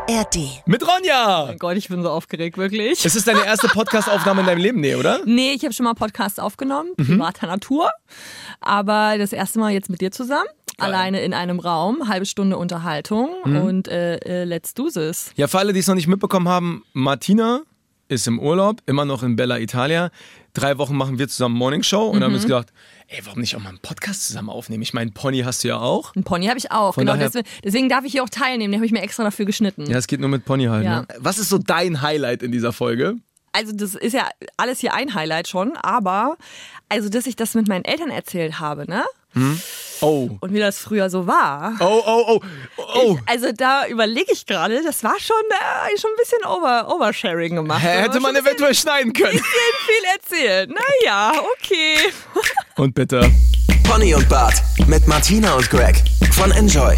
ARD. Mit Ronja! Oh mein Gott, ich bin so aufgeregt, wirklich. Ist es deine erste Podcast-Aufnahme in deinem Leben? Nee, oder? Nee, ich habe schon mal Podcasts aufgenommen, privater Natur. Aber das erste Mal jetzt mit dir zusammen. Geil. Alleine in einem Raum, halbe Stunde Unterhaltung und let's do this. Ja, für alle, die es noch nicht mitbekommen haben, Martina ist im Urlaub, immer noch in Bella Italia. 3 Wochen machen wir zusammen Morning Show und dann haben wir uns gedacht, ey, warum nicht auch mal einen Podcast zusammen aufnehmen? Ich meine, Pony hast du ja auch. Ein Pony habe ich auch, Von genau. daher- Deswegen darf ich hier auch teilnehmen, den habe ich mir extra dafür geschnitten. Ja, es geht nur mit Pony halt. Ja. Ne? Was ist so dein Highlight in dieser Folge? Also das ist ja alles hier ein Highlight schon, aber also dass ich das mit meinen Eltern erzählt habe, ne? Oh. Und wie das früher so war. Oh. Also da überlege ich gerade, das war schon ein bisschen Oversharing gemacht. Hätte man eventuell schneiden können. Viel erzählt. Naja, okay. Und bitte. Pony und Bart mit Martina und Greg von Enjoy.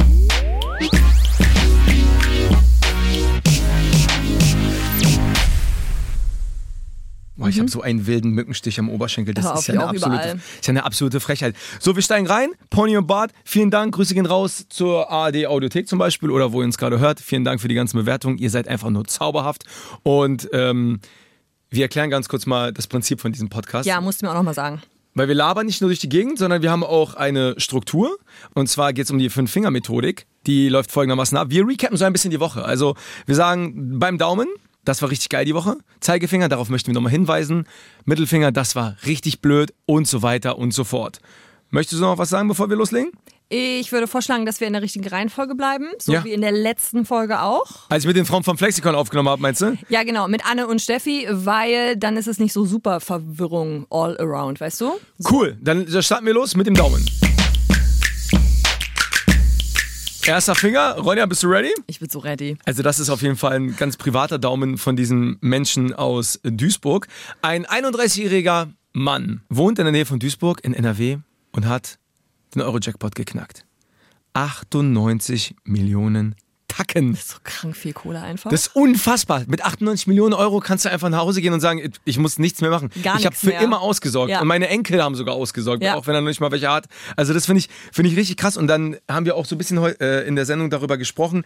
Boah, ich habe so einen wilden Mückenstich am Oberschenkel. Das Hör auf, ist ja ich eine auch überall. ist ja eine absolute Frechheit. So, wir steigen rein. Pony und Bart, vielen Dank. Grüße gehen raus zur ARD Audiothek zum Beispiel oder wo ihr uns gerade hört. Vielen Dank für die ganzen Bewertungen. Ihr seid einfach nur zauberhaft. Und wir erklären ganz kurz mal das Prinzip von diesem Podcast. Ja, musst du mir auch nochmal sagen. Weil wir labern nicht nur durch die Gegend, sondern wir haben auch eine Struktur. Und zwar geht es um die 5-Finger-Methodik. Die läuft folgendermaßen ab. Wir recappen so ein bisschen die Woche. Also wir sagen beim Daumen, das war richtig geil die Woche. Zeigefinger, darauf möchten wir nochmal hinweisen. Mittelfinger, das war richtig blöd und so weiter und so fort. Möchtest du noch was sagen, bevor wir loslegen? Ich würde vorschlagen, dass wir in der richtigen Reihenfolge bleiben, so Ja. wie in der letzten Folge auch. Als ich mit den Frauen vom Flexikon aufgenommen habe, meinst du? Ja, genau, mit Anne und Steffi, weil dann ist es nicht so super Verwirrung all around, weißt du? Cool, dann starten wir los mit dem Daumen. Erster Finger. Ronja, bist du ready? Ich bin so ready. Also das ist auf jeden Fall ein ganz privater Daumen von diesem Menschen aus Duisburg. Ein 31-jähriger Mann wohnt in der Nähe von Duisburg in NRW und hat den Euro-Jackpot geknackt. 98 Millionen Tacken. So krank viel Kohle einfach. Das ist unfassbar. Mit 98 Millionen Euro kannst du einfach nach Hause gehen und sagen, ich muss nichts mehr machen. Gar ich habe nichts für mehr. immer ausgesorgt. Ja. Und meine Enkel haben sogar ausgesorgt, Ja. auch wenn er noch nicht mal welche hat. Also das finde ich richtig krass. Und dann haben wir auch so ein bisschen in der Sendung darüber gesprochen,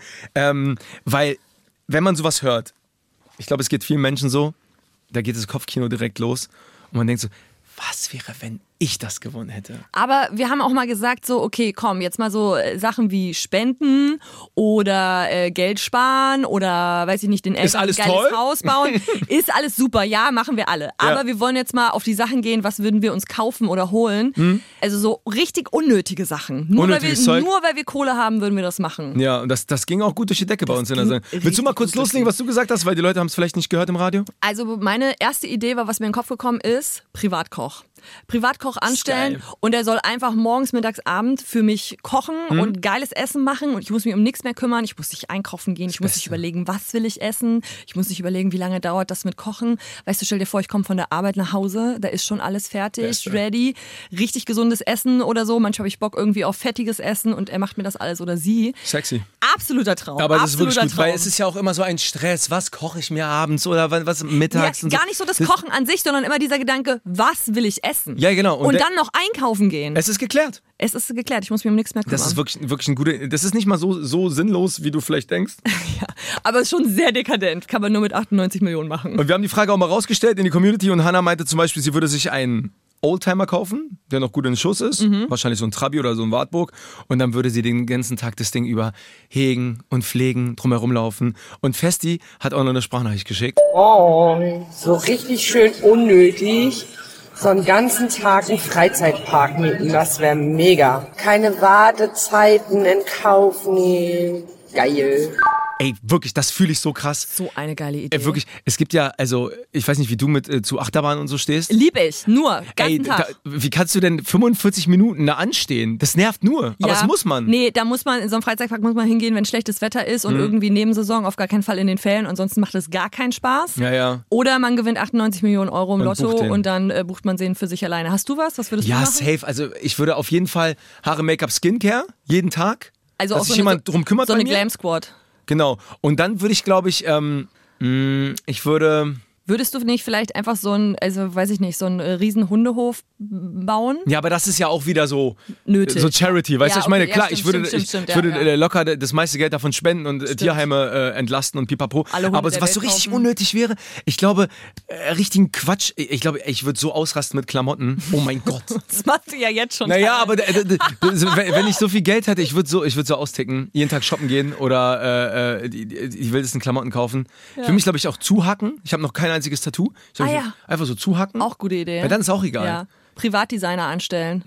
weil wenn man sowas hört, ich glaube, es geht vielen Menschen so, da geht das Kopfkino direkt los und man denkt so, was wäre, wenn ich das gewonnen hätte? Aber wir haben auch mal gesagt, so, okay, komm, jetzt mal so Sachen wie Spenden oder Geld sparen oder, weiß ich nicht, den Eltern alles ein geiles toll? Haus bauen. Ist alles super, ja, machen wir alle. Aber Ja. wir wollen jetzt mal auf die Sachen gehen, was würden wir uns kaufen oder holen. Also so richtig unnötige Sachen. Nur Unnötiges Zeug. weil wir Kohle haben, würden wir das machen. Ja, und das ging auch gut durch die Decke bei uns in der ging Sendung. Willst du mal richtig kurz gut durch loslegen, die- was du gesagt hast, weil die Leute haben es vielleicht nicht gehört im Radio? Also meine erste Idee war, was mir in den Kopf gekommen ist, Privatkoch. Privatkoch anstellen geil. und er soll einfach morgens, mittags, Abend für mich kochen und geiles Essen machen und ich muss mich um nichts mehr kümmern. Ich muss nicht einkaufen gehen, ich muss nicht überlegen, was will ich essen. Ich muss nicht überlegen, wie lange dauert das mit Kochen. Weißt du, stell dir vor, ich komme von der Arbeit nach Hause, da ist schon alles fertig, Beste. ready, richtig gesundes Essen oder so. Manchmal habe ich Bock irgendwie auf fettiges Essen und er macht mir das alles oder sie. Sexy. Absoluter Traum. Aber das ist wirklich absoluter gut, weil Traum. es ist ja auch immer so ein Stress. Was koche ich mir abends oder was mittags? Ja, und so. gar nicht so das Kochen an sich, sondern immer dieser Gedanke, was will ich essen? Ja, genau. Und der- dann noch einkaufen gehen. Es ist geklärt. Es ist geklärt, ich muss mich um nichts mehr kümmern. Das ist wirklich ein guter. Das ist nicht mal so sinnlos, wie du vielleicht denkst. ja, aber es ist schon sehr dekadent. Kann man nur mit 98 Millionen machen. Und wir haben die Frage auch mal rausgestellt in die Community und Hannah meinte zum Beispiel, sie würde sich einen Oldtimer kaufen, der noch gut in Schuss ist, wahrscheinlich so ein Trabi oder so ein Wartburg, und dann würde sie den ganzen Tag das Ding über hegen und pflegen, drumherum laufen. Und Festi hat auch noch eine Sprachnachricht geschickt. Oh, so richtig schön unnötig. So einen ganzen Tag einen Freizeitpark mieten, das wäre mega. Keine Wartezeiten in Kauf nehmen. Geil. Ey, wirklich, das fühle ich so krass. So eine geile Idee. Ey, wirklich, es gibt ja, also, ich weiß nicht, wie du mit zu Achterbahn und so stehst. Lieb ich, nur, ganzen Ey, Tag. wie kannst du denn 45 Minuten da anstehen? Das nervt nur, aber das muss man. Nee, da muss man, in so einem Freizeitpark muss man hingehen, wenn schlechtes Wetter ist und irgendwie Nebensaison, auf gar keinen Fall in den Ferien, ansonsten macht es gar keinen Spaß. Ja, ja. Oder man gewinnt 98 Millionen Euro im Und Lotto bucht den. und dann bucht man den für sich alleine. Hast du was? Was würdest du Ja, machen? safe. Also ich würde auf jeden Fall Haare, Make-up, Skincare jeden Tag. Also dass auch sich so jemand drum kümmert so bei eine mir. Glam Squad. Genau. Und dann würde ich, glaube ich, ich würde Würdest du nicht vielleicht einfach so einen riesen Hundehof bauen? Ja, aber das ist ja auch wieder so Nötig. So Charity, weißt du, ich meine, klar, ich würde stimmt, locker das meiste Geld davon spenden und Tierheime entlasten und pipapo. Aber was so richtig unnötig wäre, ich glaube, richtigen Quatsch, ich glaube, ich würde so ausrasten mit Klamotten. Oh mein Gott. Das machst du ja jetzt schon. Naja, aber wenn ich so viel Geld hätte, ich würde so austicken, jeden Tag shoppen gehen oder die wildesten Klamotten kaufen. Ja. Für mich, glaube ich, auch zuhacken. Ich habe noch kein einziges Tattoo. Einfach so zuhacken. Auch gute Idee. Weil dann ist auch egal. Ja. Privatdesigner anstellen.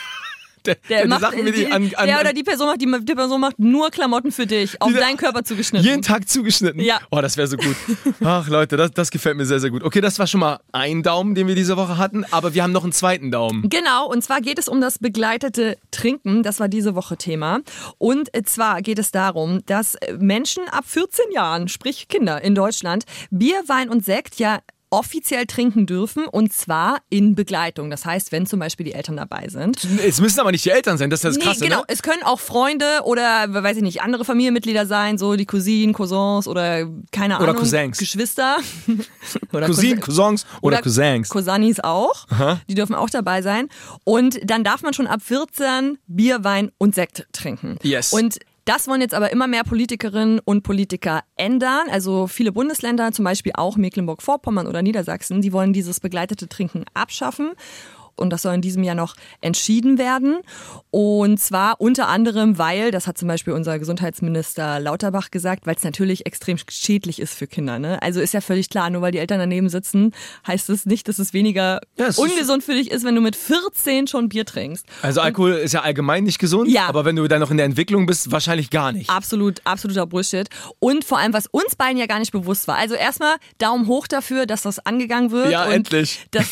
Die Person macht nur Klamotten für dich, auf deinen Körper zugeschnitten. Jeden Tag zugeschnitten? Ja. Oh, das wäre so gut. Ach Leute, das gefällt mir sehr, sehr gut. Okay, das war schon mal ein Daumen, den wir diese Woche hatten, aber wir haben noch einen zweiten Daumen. Genau, und zwar geht es um das begleitete Trinken. Das war diese Woche Thema. Und zwar geht es darum, dass Menschen ab 14 Jahren, sprich Kinder in Deutschland, Bier, Wein und Sekt offiziell trinken dürfen, und zwar in Begleitung. Das heißt, wenn zum Beispiel die Eltern dabei sind. Es müssen aber nicht die Eltern sein, das ist das Krasse, genau. Ne? Es können auch Freunde oder, weiß ich nicht, andere Familienmitglieder sein, so die Cousinen, Cousins oder keine Ahnung. Oder Cousins. Geschwister. Oder Cousins oder Cousins. Cousinis auch. Aha. Die dürfen auch dabei sein. Und dann darf man schon ab 14 Bier, Wein und Sekt trinken. Yes. Und das wollen jetzt aber immer mehr Politikerinnen und Politiker ändern. Also viele Bundesländer, zum Beispiel auch Mecklenburg-Vorpommern oder Niedersachsen, die wollen dieses begleitete Trinken abschaffen. Und das soll in diesem Jahr noch entschieden werden. Und zwar unter anderem, weil, das hat zum Beispiel unser Gesundheitsminister Lauterbach gesagt, weil es natürlich extrem schädlich ist für Kinder. Ne? Also ist ja völlig klar, nur weil die Eltern daneben sitzen, heißt es nicht, dass es weniger ungesund für dich ist, wenn du mit 14 schon Bier trinkst. Also Alkohol ist ja allgemein nicht gesund, aber wenn du dann noch in der Entwicklung bist, wahrscheinlich gar nicht. Absoluter Bullshit. Und vor allem, was uns beiden ja gar nicht bewusst war. Also erstmal Daumen hoch dafür, dass das angegangen wird. Ja, und endlich. Dass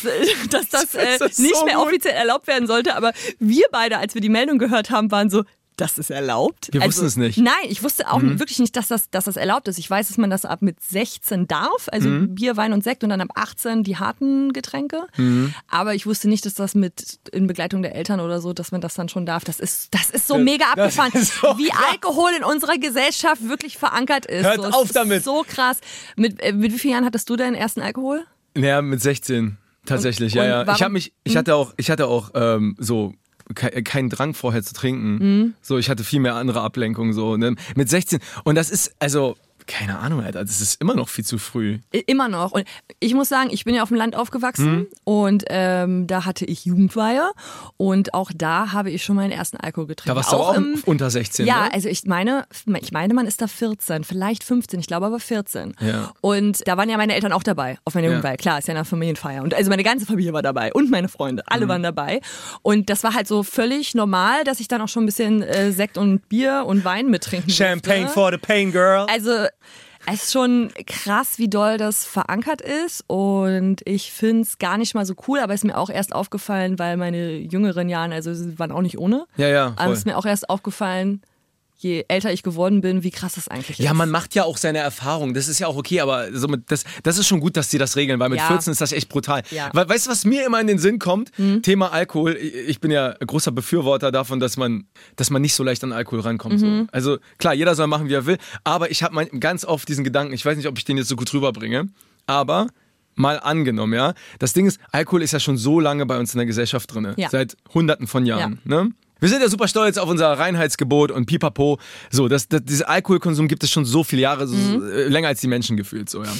das nicht mehr offiziell erlaubt werden sollte, aber wir beide, als wir die Meldung gehört haben, waren so, das ist erlaubt. Wir wussten es nicht. Nein, ich wusste auch wirklich nicht, dass das erlaubt ist. Ich weiß, dass man das ab mit 16 darf, also Bier, Wein und Sekt, und dann ab 18 die harten Getränke. Aber ich wusste nicht, dass das mit in Begleitung der Eltern oder so, dass man das dann schon darf. Das ist so mega abgefahren, wie Alkohol in unserer Gesellschaft wirklich verankert ist. Hört auf damit. So krass. Mit wie vielen Jahren hattest du deinen ersten Alkohol? Ja, mit 16. Tatsächlich, ja. Ich hatte auch so keinen Drang vorher zu trinken. So, ich hatte viel mehr andere Ablenkungen so, ne? Mit 16. Und das ist, also, keine Ahnung, Alter, das ist immer noch viel zu früh. Immer noch. Und ich muss sagen, ich bin ja auf dem Land aufgewachsen und da hatte ich Jugendweihe und auch da habe ich schon meinen ersten Alkohol getrunken. Da warst du auch unter 16, ja, ne? also ich meine, man ist da 14, vielleicht 15, ich glaube aber 14. Ja. Und da waren ja meine Eltern auch dabei auf meiner Jugendweihe. Klar, ist ja eine Familienfeier. Und also meine ganze Familie war dabei und meine Freunde, alle waren dabei. Und das war halt so völlig normal, dass ich dann auch schon ein bisschen Sekt und Bier und Wein mittrinken Champagne durfte. for the pain, girl. Also es ist schon krass, wie doll das verankert ist, und ich finde es gar nicht mal so cool, aber es ist mir auch erst aufgefallen, weil meine jüngeren Jahren, also sie waren auch nicht ohne, ja, aber es ist mir auch erst aufgefallen, je älter ich geworden bin, wie krass das eigentlich ist. Ja, man macht ja auch seine Erfahrungen, das ist ja auch okay, aber das ist schon gut, dass die das regeln, weil mit 14 ist das echt brutal. Ja. Weißt du, was mir immer in den Sinn kommt? Thema Alkohol. Ich bin ja großer Befürworter davon, dass man nicht so leicht an Alkohol rankommt. So. Also klar, jeder soll machen, wie er will, aber ich habe ganz oft diesen Gedanken, ich weiß nicht, ob ich den jetzt so gut rüberbringe, aber mal angenommen, ja. Das Ding ist, Alkohol ist ja schon so lange bei uns in der Gesellschaft drin, seit Hunderten von Jahren, ne? Wir sind ja super stolz auf unser Reinheitsgebot und pipapo. So, dieser Alkoholkonsum gibt es schon so viele Jahre, länger als die Menschen gefühlt, so, ja.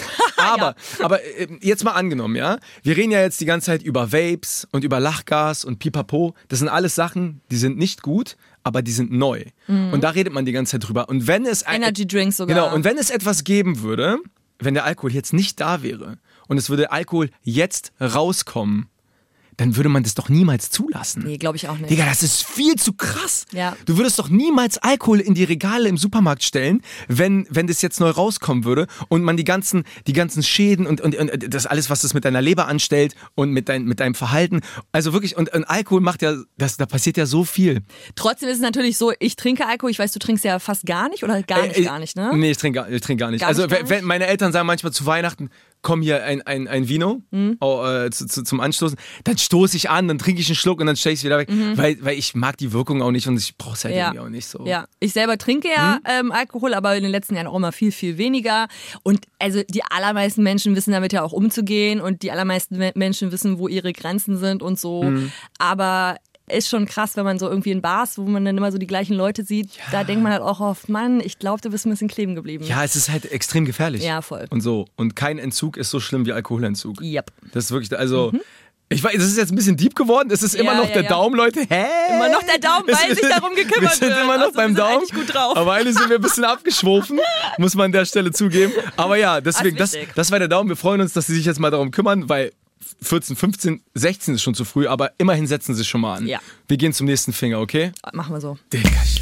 Aber jetzt mal angenommen, ja. Wir reden ja jetzt die ganze Zeit über Vapes und über Lachgas und pipapo. Das sind alles Sachen, die sind nicht gut, aber die sind neu. Und da redet man die ganze Zeit drüber. Und wenn es Energy Drinks sogar. Genau, und wenn es etwas geben würde, wenn der Alkohol jetzt nicht da wäre und es würde Alkohol jetzt rauskommen, dann würde man das doch niemals zulassen. Nee, glaube ich auch nicht. Digga, das ist viel zu krass. Ja. Du würdest doch niemals Alkohol in die Regale im Supermarkt stellen, wenn das jetzt neu rauskommen würde und man die ganzen Schäden und das alles, was das mit deiner Leber anstellt und mit deinem Verhalten. Also wirklich, und Alkohol macht ja, da passiert ja so viel. Trotzdem ist es natürlich so, ich trinke Alkohol, ich weiß, du trinkst ja fast gar nicht oder gar nicht, ne? Nee, ich trinke gar nicht. Wenn meine Eltern sagen manchmal zu Weihnachten, komm hier ein Vino zum Anstoßen, dann stoße ich an, dann trinke ich einen Schluck und dann stelle ich es wieder weg, weil ich mag die Wirkung auch nicht und ich brauche es halt irgendwie auch nicht so. Ja, ich selber trinke Alkohol, aber in den letzten Jahren auch immer viel, viel weniger. Und also die allermeisten Menschen wissen damit ja auch umzugehen und die allermeisten Menschen wissen, wo ihre Grenzen sind und so. Aber ist schon krass, wenn man so irgendwie in Bars, wo man dann immer so die gleichen Leute sieht, da denkt man halt auch oft, Mann, ich glaube, du bist ein bisschen kleben geblieben. Ja, es ist halt extrem gefährlich. Ja, voll. Und so. Und kein Entzug ist so schlimm wie Alkoholentzug. Yep. Das ist wirklich, also... Ich weiß, es ist jetzt ein bisschen deep geworden. Es ist immer noch der Daumen, Leute. Hä? Immer noch der Daumen, weil sich darum gekümmert wird. Wir sind immer noch beim Daumen. Gut drauf. Aber eigentlich sind wir ein bisschen abgeschwofen, muss man an der Stelle zugeben. Aber ja, deswegen, das war der Daumen. Wir freuen uns, dass Sie sich jetzt mal darum kümmern, weil 14, 15, 16 ist schon zu früh, aber immerhin setzen Sie sich schon mal an. Ja. Wir gehen zum nächsten Finger, okay? Machen wir so. Digga.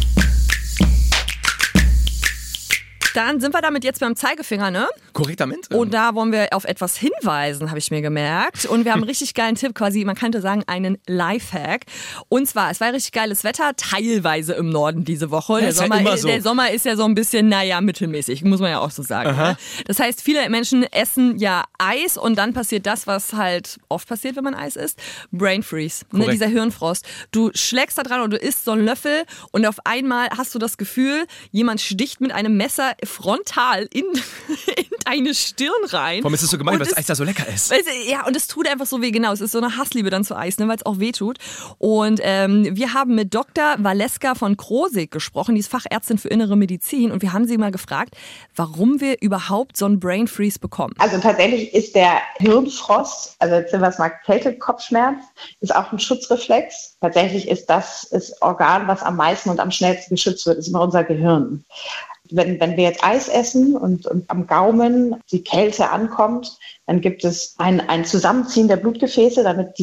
Dann sind wir damit jetzt beim Zeigefinger, ne? Korrektamente. Und da wollen wir auf etwas hinweisen, habe ich mir gemerkt. Und wir haben einen richtig geilen Tipp, quasi, man könnte sagen, einen Lifehack. Und zwar, es war richtig geiles Wetter, teilweise im Norden diese Woche. Der Sommer ist ja so ein bisschen, mittelmäßig, muss man ja auch so sagen. Ne? Das heißt, viele Menschen essen ja Eis und dann passiert das, was halt oft passiert, wenn man Eis isst. Brain Freeze, ne? Dieser Hirnfrost. Du schlägst da dran und du isst so einen Löffel und auf einmal hast du das Gefühl, jemand sticht mit einem Messer frontal in deine Stirn rein. Warum ist das so gemein, weil das Eis da so lecker ist? Ja, und es tut einfach so weh, genau. Es ist so eine Hassliebe dann zu Eis, ne, weil es auch weh tut. Und wir haben mit Dr. Valeska von Krosigk gesprochen, die ist Fachärztin für Innere Medizin. Und wir haben sie mal gefragt, warum wir überhaupt so einen Brain Freeze bekommen. Also tatsächlich ist der Hirnfrost, also jetzt sind wir es mal Kälte-Kopfschmerz, ist auch ein Schutzreflex. Tatsächlich ist das Organ, was am meisten und am schnellsten geschützt wird, ist immer unser Gehirn. Wenn wir jetzt Eis essen und am Gaumen die Kälte ankommt, dann gibt es ein Zusammenziehen der Blutgefäße, damit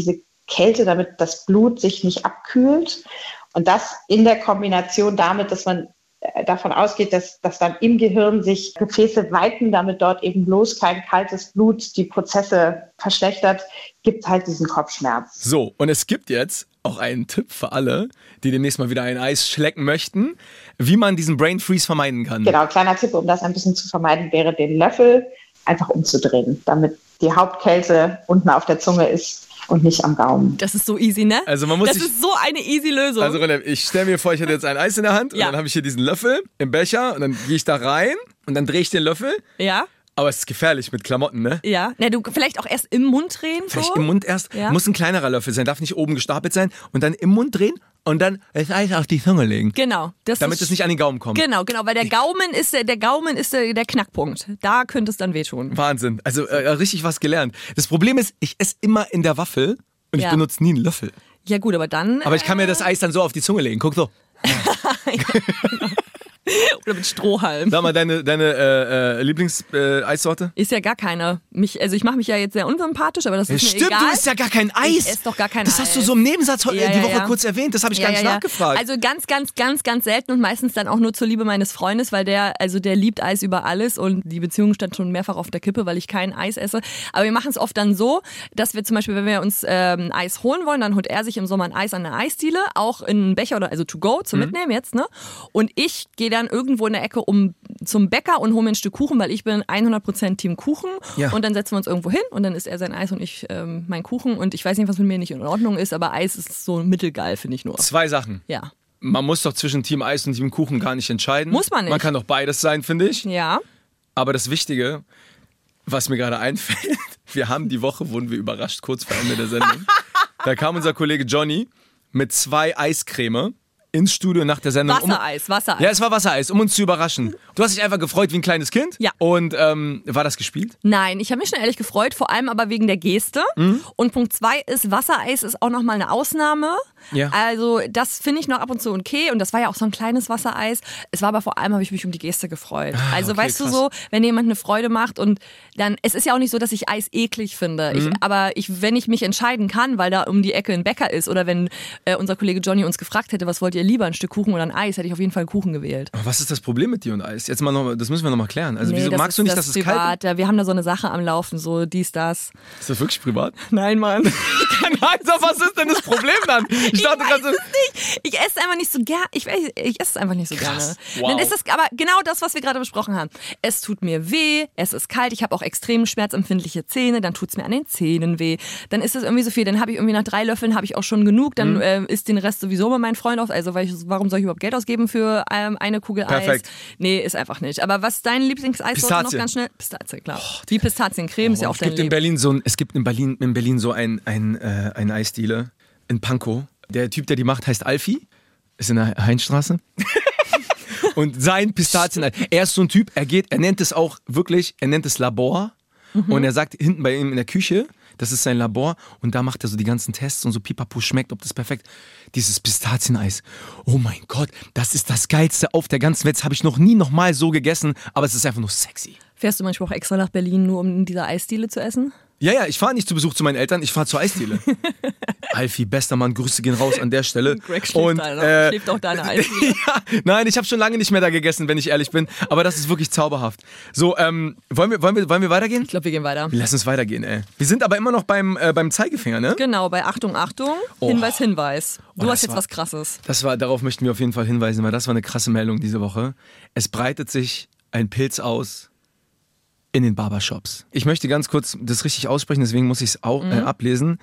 das Blut sich nicht abkühlt. Und das in der Kombination damit, dass man davon ausgeht, dass dann im Gehirn sich Gefäße weiten, damit dort eben bloß kein kaltes Blut die Prozesse verschlechtert, gibt halt diesen Kopfschmerz. So, und es gibt jetzt auch einen Tipp für alle, die demnächst mal wieder ein Eis schlecken möchten, wie man diesen Brain Freeze vermeiden kann. Genau, kleiner Tipp, um das ein bisschen zu vermeiden, wäre den Löffel einfach umzudrehen, damit die Hauptkälte unten auf der Zunge ist und nicht am Gaumen. Das ist so easy, ne? Also das ist so eine easy Lösung. Also ich stelle mir vor, ich hätte jetzt ein Eis in der Hand und dann habe ich hier diesen Löffel im Becher und dann gehe ich da rein und dann drehe ich den Löffel. Ja. Aber es ist gefährlich mit Klamotten, ne? Ja. Du vielleicht auch erst im Mund drehen. Vielleicht im Mund erst. Ja. Muss ein kleinerer Löffel sein, darf nicht oben gestapelt sein. Und dann im Mund drehen und dann das Eis auf die Zunge legen. Genau. Damit es nicht an den Gaumen kommt. Genau, weil der Gaumen ist der Knackpunkt. Da könnte es dann wehtun. Wahnsinn. Also richtig was gelernt. Das Problem ist, ich esse immer in der Waffel und ich benutze nie einen Löffel. Ja gut, aber dann... Aber ich kann mir das Eis dann so auf die Zunge legen. Guck so. Oder mit Strohhalm. Sag mal, deine Lieblings-Eissorte? Ist ja gar keine. Ich mache mich ja jetzt sehr unsympathisch, aber das ist mir egal. Stimmt, du isst ja gar kein Eis. Ich esse doch gar kein Eis. Das hast du so im Nebensatz die Woche kurz erwähnt. Das habe ich gar nicht nachgefragt. Also ganz, ganz, ganz, ganz selten und meistens dann auch nur zur Liebe meines Freundes, weil der liebt Eis über alles und die Beziehung stand schon mehrfach auf der Kippe, weil ich kein Eis esse. Aber wir machen es oft dann so, dass wir zum Beispiel, wenn wir uns Eis holen wollen, dann holt er sich im Sommer ein Eis an der Eisdiele, auch in einen Becher oder also to go zum Mitnehmen jetzt, ne? Und ich gehe dann irgendwo in der Ecke zum Bäcker und hole mir ein Stück Kuchen, weil ich bin 100% Team Kuchen. Ja. Und dann setzen wir uns irgendwo hin und dann isst er sein Eis und ich mein Kuchen. Und ich weiß nicht, was mit mir nicht in Ordnung ist, aber Eis ist so mittelgeil, finde ich nur. 2 Sachen. Ja. Man muss doch zwischen Team Eis und Team Kuchen gar nicht entscheiden. Muss man nicht. Man kann doch beides sein, finde ich. Ja. Aber das Wichtige, was mir gerade einfällt, wurden wir überrascht, kurz vor Ende der Sendung. Da kam unser Kollege Johnny mit 2 Eiscreme ins Studio nach der Sendung. Wassereis. Ja, es war Wassereis, um uns zu überraschen. Du hast dich einfach gefreut wie ein kleines Kind? Ja. Und war das gespielt? Nein, ich habe mich schon ehrlich gefreut, vor allem aber wegen der Geste. Und Punkt 2 ist, Wassereis ist auch nochmal eine Ausnahme. Ja. Also das finde ich noch ab und zu okay. Und das war ja auch so ein kleines Wassereis. Es war aber vor allem, habe ich mich um die Geste gefreut. Also okay, weißt du so, wenn jemand eine Freude macht und dann, es ist ja auch nicht so, dass ich Eis eklig finde. Wenn ich mich entscheiden kann, weil da um die Ecke ein Bäcker ist oder wenn unser Kollege Johnny uns gefragt hätte, was wollt ihr ihr lieber ein Stück Kuchen oder ein Eis, hätte ich auf jeden Fall einen Kuchen gewählt. Aber was ist das Problem mit dir und Eis? Jetzt mal noch, das müssen wir nochmal klären. Also wieso magst du nicht, dass es kalt privat. Ja, wir haben da so eine Sache am Laufen, so dies, das. ist? Das wirklich privat? Nein, Mann. Kein Eis, was ist denn das Problem dann? Ich dachte gerade so. Ich esse einfach nicht so gerne. Ich esse es einfach nicht so gerne. Wow. Dann ist das aber genau das, was wir gerade besprochen haben. Es tut mir weh, es ist kalt, ich habe auch extrem schmerzempfindliche Zähne, dann tut es mir an den Zähnen weh. Dann ist es irgendwie so viel, dann habe ich irgendwie nach 3 Löffeln habe ich auch schon genug, dann isst den Rest sowieso bei meinem Freund auf. Also warum soll ich überhaupt Geld ausgeben für eine Kugel Perfekt. Eis? Nee, ist einfach nicht. Aber was ist dein Lieblingseis? Noch ganz schnell? Pistazie, klar. Die Pistaziencreme ist ja auch dein Leben. Es gibt in Berlin so ein Eisdiele in Pankow. Der Typ, der die macht, heißt Alfie. Ist in der Heinstraße. Und sein Pistazieneis, er ist so ein Typ, er nennt es auch wirklich, er nennt es Labor. Und er sagt hinten bei ihm in der Küche, das ist sein Labor und da macht er so die ganzen Tests und so pipapo schmeckt, ob das perfekt. Dieses Pistazieneis, oh mein Gott, das ist das Geilste auf der ganzen Welt. Das habe ich noch nie nochmal so gegessen, aber es ist einfach nur sexy. Fährst du manchmal auch extra nach Berlin, nur um in dieser Eisdiele zu essen? Ja, ich fahre nicht zu Besuch zu meinen Eltern, ich fahre zur Eisdiele. Alfie, bester Mann, Grüße gehen raus an der Stelle. Greg schläft auch deine Eisdiele. Ja, nein, ich habe schon lange nicht mehr da gegessen, wenn ich ehrlich bin, aber das ist wirklich zauberhaft. So, wollen wir weitergehen? Ich glaube, wir gehen weiter. Lass uns weitergehen, ey. Wir sind aber immer noch beim Zeigefinger, ne? Genau, bei Achtung, Achtung, Hinweis. Du hast jetzt was Krasses. Darauf möchten wir auf jeden Fall hinweisen, weil das war eine krasse Meldung diese Woche. Es breitet sich ein Pilz aus in den Barbershops. Ich möchte ganz kurz das richtig aussprechen, deswegen muss ich es auch ablesen.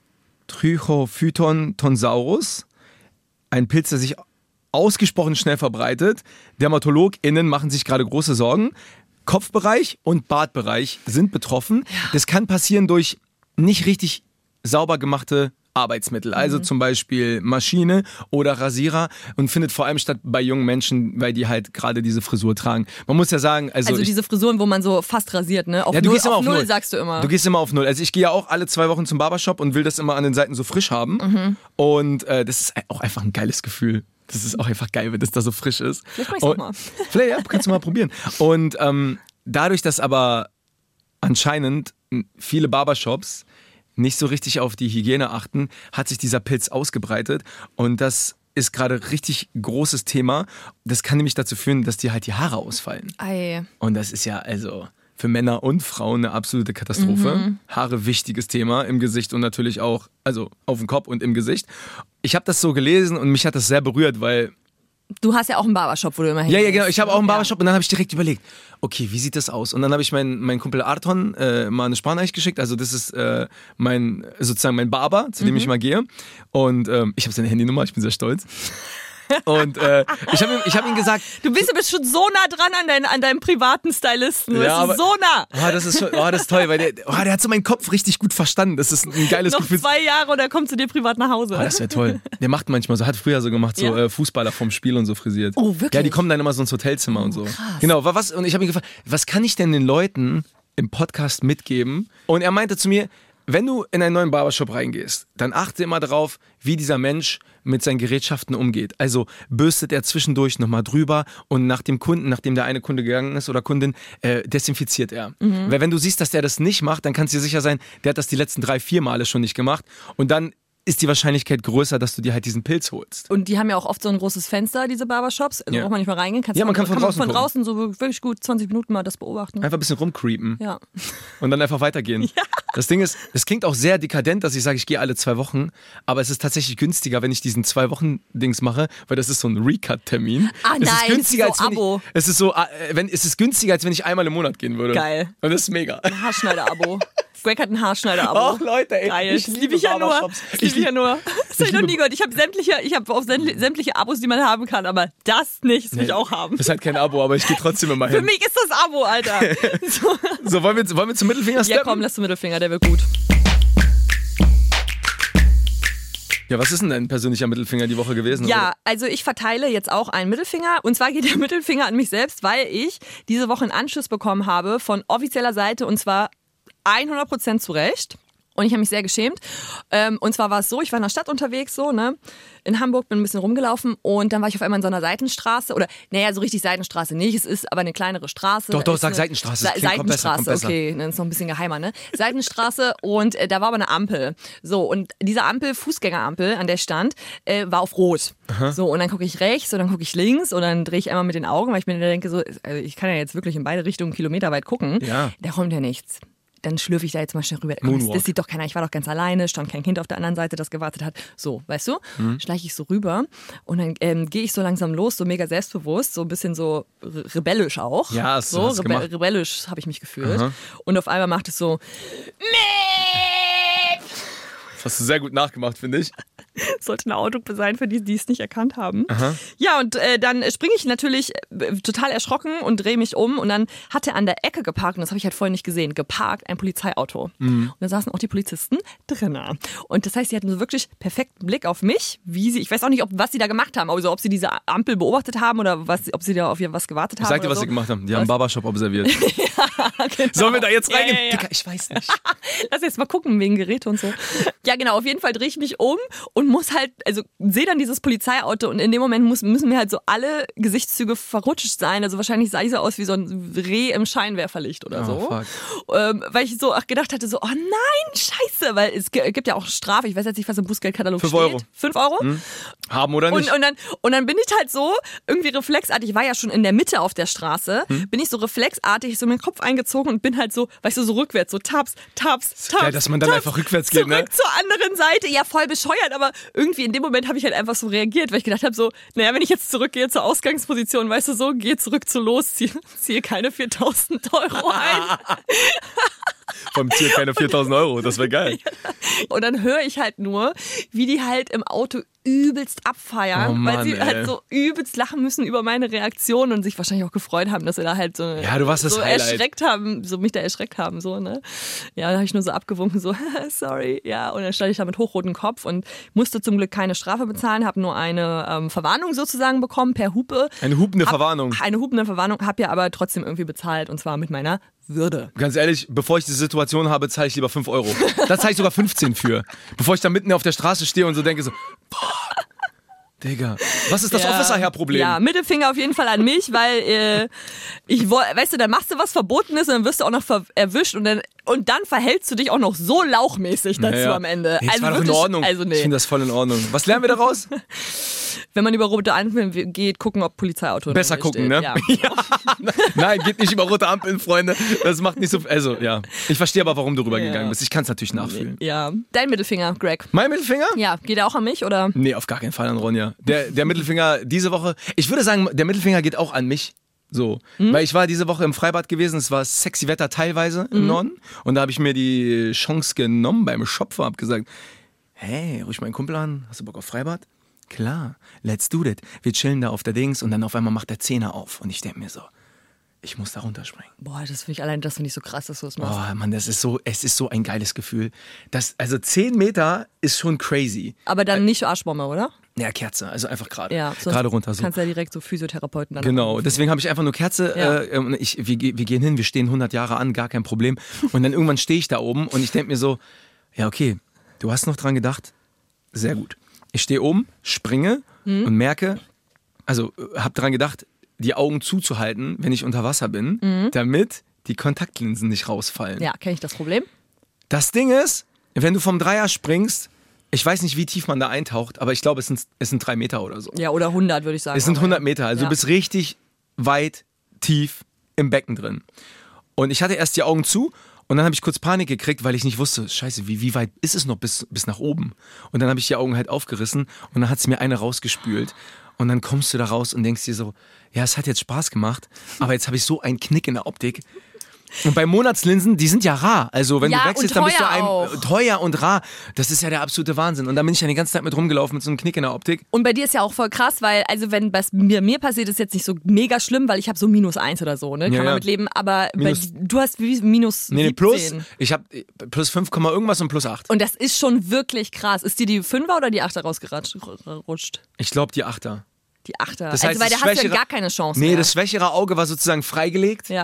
Trichophyton tonsaurus, ein Pilz, der sich ausgesprochen schnell verbreitet. DermatologInnen machen sich gerade große Sorgen. Kopfbereich und Bartbereich sind betroffen. Das kann passieren durch nicht richtig sauber gemachte Arbeitsmittel, also zum Beispiel Maschine oder Rasierer und findet vor allem statt bei jungen Menschen, weil die halt gerade diese Frisur tragen. Man muss ja sagen, also diese Frisuren, wo man so fast rasiert, ne? Auf null sagst du immer. Du gehst immer auf Null. Also ich gehe ja auch alle 2 Wochen zum Barbershop und will das immer an den Seiten so frisch haben und das ist auch einfach ein geiles Gefühl. Das ist auch einfach geil, wenn das da so frisch ist. Vielleicht mach ich's auch mal. Vielleicht, ja, kannst du mal probieren. Und dadurch, dass aber anscheinend viele Barbershops nicht so richtig auf die Hygiene achten, hat sich dieser Pilz ausgebreitet und das ist gerade richtig großes Thema. Das kann nämlich dazu führen, dass dir halt die Haare ausfallen. Ei. Und das ist ja also für Männer und Frauen eine absolute Katastrophe. Haare, wichtiges Thema im Gesicht und natürlich auch, also auf dem Kopf und im Gesicht. Ich habe das so gelesen und mich hat das sehr berührt, weil du hast ja auch einen Barbershop, wo du immer hingehst. Ja, genau. Ich habe auch einen Barbershop und dann habe ich direkt überlegt, okay, wie sieht das aus? Und dann habe ich meinen Kumpel Arton mal eine Sprachnachricht geschickt. Also das ist mein Barber, zu dem ich mal gehe. Und ich habe seine Handynummer, ich bin sehr stolz. Und ich hab ihm gesagt... Du bist schon so nah dran an deinem privaten Stylisten. Du bist so nah. Das ist toll, weil der hat so meinen Kopf richtig gut verstanden. Das ist ein geiles Gefühl. Noch 2 Jahre und er kommt zu dir privat nach Hause. Das wäre toll. Der macht manchmal so, hat früher so gemacht, so Fußballer vom Spiel und so frisiert. Oh, wirklich? Ja, die kommen dann immer so ins Hotelzimmer und so. Krass. Genau, und ich habe ihn gefragt, was kann ich denn den Leuten im Podcast mitgeben? Und er meinte zu mir, wenn du in einen neuen Barbershop reingehst, dann achte immer darauf, wie dieser Mensch mit seinen Gerätschaften umgeht. Also bürstet er zwischendurch nochmal drüber und nachdem der eine Kunde gegangen ist oder Kundin, desinfiziert er. Weil wenn du siehst, dass der das nicht macht, dann kannst du dir sicher sein, der hat das die letzten 3-4 Male schon nicht gemacht und dann ist die Wahrscheinlichkeit größer, dass du dir halt diesen Pilz holst. Und die haben ja auch oft so ein großes Fenster, diese Barbershops. Also braucht man nicht mal reingehen. Man kann von draußen so wirklich gut 20 Minuten mal das beobachten. Einfach ein bisschen rumcreepen. Ja. Und dann einfach weitergehen. Ja. Das Ding ist, es klingt auch sehr dekadent, dass ich sage, ich gehe alle 2 Wochen. Aber es ist tatsächlich günstiger, wenn ich diesen 2-Wochen-Dings mache, weil das ist so ein Recut-Termin. Nein, es ist so Abo. Es ist günstiger, als wenn ich einmal im Monat gehen würde. Geil. Und das ist mega. Ein Haarschneider-Abo. Greg hat ein Haarschneider-Abo. Ach Leute, ey. Geil. Das liebe ich ja nur. Das habe ich noch nie gehört. Ich habe auch sämtliche Abos, die man haben kann, aber das nicht. Das will ich auch haben. Das ist halt kein Abo, aber ich gehe trotzdem immer hin. Für mich ist das Abo, Alter. So, wollen wir zum Mittelfinger steppen? Ja, komm, lass zum Mittelfinger, der wird gut. Ja, was ist denn dein persönlicher Mittelfinger die Woche gewesen? Ja, also ich verteile jetzt auch einen Mittelfinger. Und zwar geht der Mittelfinger an mich selbst, weil ich diese Woche einen Anschluss bekommen habe von offizieller Seite und zwar 100% zu Recht. Und ich habe mich sehr geschämt. Und zwar war es so, ich war in der Stadt unterwegs, so, ne? In Hamburg, bin ein bisschen rumgelaufen und dann war ich auf einmal in so einer Seitenstraße. Oder, naja, so richtig Seitenstraße nicht. Es ist aber eine kleinere Straße. Doch, sag Seitenstraße. Das klingt Seitenstraße, kommt besser. okay, dann ist noch ein bisschen geheimer, ne? Seitenstraße und da war aber eine Ampel. So, und diese Ampel, Fußgängerampel, an der stand, war auf Rot. Aha. So, und dann gucke ich rechts und dann gucke ich links und dann drehe ich einmal mit den Augen, weil ich mir denke, so, also ich kann ja jetzt wirklich in beide Richtungen kilometerweit gucken. Ja. Da kommt ja nichts. Dann schlürfe ich da jetzt mal schnell rüber. Das sieht doch keiner, ich war doch ganz alleine, stand kein Kind auf der anderen Seite, das gewartet hat. So, weißt du, schleiche ich so rüber und dann gehe ich so langsam los, so mega selbstbewusst, so ein bisschen so rebellisch auch. Ja, so rebellisch habe ich mich gefühlt. Aha. Und auf einmal macht es so das hast du sehr gut nachgemacht, finde ich. Sollte eine Autogruppe sein, für die es nicht erkannt haben. Aha. Ja, und dann springe ich natürlich total erschrocken und drehe mich um und dann hat er an der Ecke geparkt und das habe ich halt vorher nicht gesehen, geparkt, ein Polizeiauto. Und da saßen auch die Polizisten drinnen. Und das heißt, sie hatten so wirklich perfekten Blick auf mich, ich weiß auch nicht, was sie da gemacht haben, also ob sie diese Ampel beobachtet haben oder ob sie da auf was gewartet haben. Ich sag dir, was sie gemacht haben. Die haben einen Barbershop observiert. Ja, genau. Sollen wir da jetzt reingehen? Ja. Digga, ich weiß nicht. Lass jetzt mal gucken, wegen Geräte und so. Ja, genau, auf jeden Fall drehe ich mich um und muss halt, also sehe dann dieses Polizeiauto und in dem Moment müssen mir halt so alle Gesichtszüge verrutscht sein. Also wahrscheinlich sah ich so aus wie so ein Reh im Scheinwerferlicht oder so. Weil ich so gedacht hatte, so, oh nein, scheiße, weil es gibt ja auch Strafe, ich weiß jetzt nicht, was im Bußgeldkatalog steht. 5 Euro. 5 Euro? Haben oder nicht? Und dann bin ich halt so irgendwie reflexartig, ich war ja schon in der Mitte auf der Straße, bin ich so reflexartig, so meinen Kopf eingezogen und bin halt so, weißt du, so rückwärts, so taps. Geil, dass man dann einfach rückwärts geht, ne? Zurück zur anderen Seite, ja voll bescheuert, aber irgendwie in dem Moment habe ich halt einfach so reagiert, weil ich gedacht habe so, naja, wenn ich jetzt zurückgehe zur Ausgangsposition, weißt du so, gehe zurück zu los, ziehe keine 4.000 Euro ein. Vom Ziel keine 4.000 Euro, das wäre geil. Und dann höre ich halt nur, wie die halt im Auto übelst abfeiern, weil sie halt so übelst lachen müssen über meine Reaktion und sich wahrscheinlich auch gefreut haben, dass sie da halt so, ja, du warst das so Highlight. Erschreckt haben, so mich da erschreckt haben, so, ne. Ja, da habe ich nur so abgewunken, so, sorry, ja, und dann stand ich da mit hochrotem Kopf und musste zum Glück keine Strafe bezahlen, habe nur eine Verwarnung sozusagen bekommen per Hupe. Eine hupende Verwarnung. Eine hupende Verwarnung, habe ja aber trotzdem irgendwie bezahlt und zwar mit meiner Würde. Ganz ehrlich, bevor ich diese Situation habe, zahle ich lieber 5 Euro. Da zahle ich sogar 15 für. Bevor ich da mitten auf der Straße stehe und so denke so, boah, Digga, was ist das Officer-Herr-Problem? Ja, Mittelfinger auf jeden Fall an mich, weil weißt du, dann machst du was Verbotenes und dann wirst du auch noch erwischt und dann verhältst du dich auch noch so lauchmäßig dazu am Ende. Nee, das war doch in Ordnung. Ich finde das voll in Ordnung. Was lernen wir daraus? Wenn man über rote Ampeln geht, gucken, ob Polizeiauto besser gucken, steht. ne? Ja. Ja. Nein, geht nicht über rote Ampeln, Freunde. Das macht nicht so. Also, ja. Ich verstehe aber, warum du rübergegangen bist. Ich kann es natürlich nachfühlen. Ja. Dein Mittelfinger, Greg. Mein Mittelfinger? Ja. Geht er auch an mich, oder? Nee, auf gar keinen Fall an Ronja. Der Mittelfinger diese Woche. Ich würde sagen, der Mittelfinger geht auch an mich. So. Weil ich war diese Woche im Freibad gewesen. Es war sexy Wetter teilweise im Norden. Und da habe ich mir die Chance genommen beim Schopfer. Hab gesagt, hey, ruf ich meinen Kumpel an. Hast du Bock auf Freibad? Klar, let's do that. Wir chillen da auf der Dings und dann auf einmal macht der Zehner auf. Und ich denke mir so, ich muss da runterspringen. Boah, das finde ich so krass, dass du das machst. Oh Mann, es ist so ein geiles Gefühl. Also 10 Meter ist schon crazy. Aber dann nicht Arschbombe, oder? Ja, Kerze, also einfach gerade. Ja, gerade runter. So. Kannst ja direkt so Physiotherapeuten dann genau, anrufen. deswegen habe ich einfach nur Kerze. Ja. Wir gehen hin, wir stehen 100 Jahre an, gar kein Problem. Und dann irgendwann stehe ich da oben und ich denke mir so, ja okay, du hast noch dran gedacht, sehr gut. Ich stehe oben, springe und merke, also habe dran gedacht, die Augen zuzuhalten, wenn ich unter Wasser bin, damit die Kontaktlinsen nicht rausfallen. Ja, kenne ich das Problem. Das Ding ist, wenn du vom Dreier springst, ich weiß nicht, wie tief man da eintaucht, aber ich glaube, es sind 3 Meter oder so. Ja, oder 100, würde ich sagen. Es sind 100 Meter, also du bist richtig weit, tief im Becken drin. Und ich hatte erst die Augen zu und dann habe ich kurz Panik gekriegt, weil ich nicht wusste, scheiße, wie weit ist es noch bis nach oben? Und dann habe ich die Augen halt aufgerissen und dann hat es mir eine rausgespült. Und dann kommst du da raus und denkst dir so, ja, es hat jetzt Spaß gemacht, aber jetzt habe ich so einen Knick in der Optik. Und bei Monatslinsen, die sind ja rar. Also wenn du wechselst, dann bist du teuer und rar. Das ist ja der absolute Wahnsinn. Und dann bin ich ja die ganze Zeit mit rumgelaufen mit so einem Knick in der Optik. Und bei dir ist ja auch voll krass, weil, also wenn was mir passiert, ist jetzt nicht so mega schlimm, weil ich habe so -1 oder so, ne? Kann man mit leben. Aber du hast wie -17. Nee, plus. Ich habe plus 5, irgendwas und plus 8. Und das ist schon wirklich krass. Ist dir die 5er oder die 8er rausgerutscht? Ich glaube die 8er. Die 8er. Das heißt, also weil da hast du ja gar keine Chance mehr. Nee, das schwächere Auge war sozusagen freigelegt. Ja.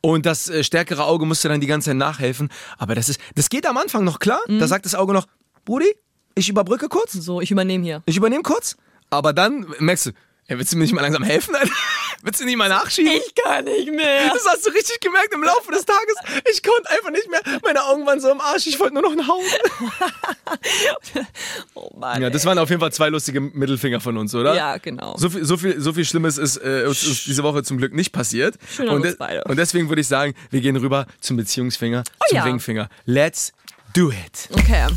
Und das stärkere Auge musste dann die ganze Zeit nachhelfen. Aber das geht am Anfang noch klar. Da sagt das Auge noch, Brudi, ich überbrücke kurz. So, ich übernehme hier. Ich übernehme kurz. Aber dann merkst du, willst du mir nicht mal langsam helfen, Alter? Willst du nicht mal nachschieben? Ich kann nicht mehr. Das hast du richtig gemerkt im Laufe des Tages. Ich konnte einfach nicht mehr. Meine Augen waren so im Arsch. Ich wollte nur noch nach Hause. Oh Mann. Ja, das waren auf jeden Fall 2 lustige Mittelfinger von uns, oder? Ja, genau. So viel Schlimmes ist uns diese Woche zum Glück nicht passiert. Schön an uns beide. Und deswegen würde ich sagen, wir gehen rüber zum Beziehungsfinger, zum ja. Ringfinger. Let's do it. Okay.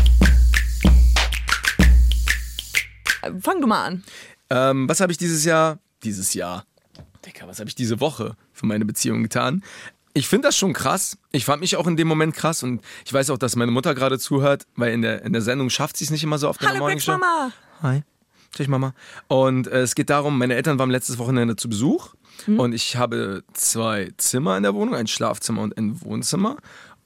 Fang du mal an. Was habe ich dieses Jahr? Digga, was habe ich diese Woche für meine Beziehung getan? Ich finde das schon krass. Ich fand mich auch in dem Moment krass und ich weiß auch, dass meine Mutter gerade zuhört, weil in der Sendung schafft sie es nicht immer so oft in der Hallo, Morning Show. Mama. Hi. Tschüss, Mama. Und es geht darum, meine Eltern waren letztes Wochenende zu Besuch und ich habe 2 Zimmer in der Wohnung, ein Schlafzimmer und ein Wohnzimmer.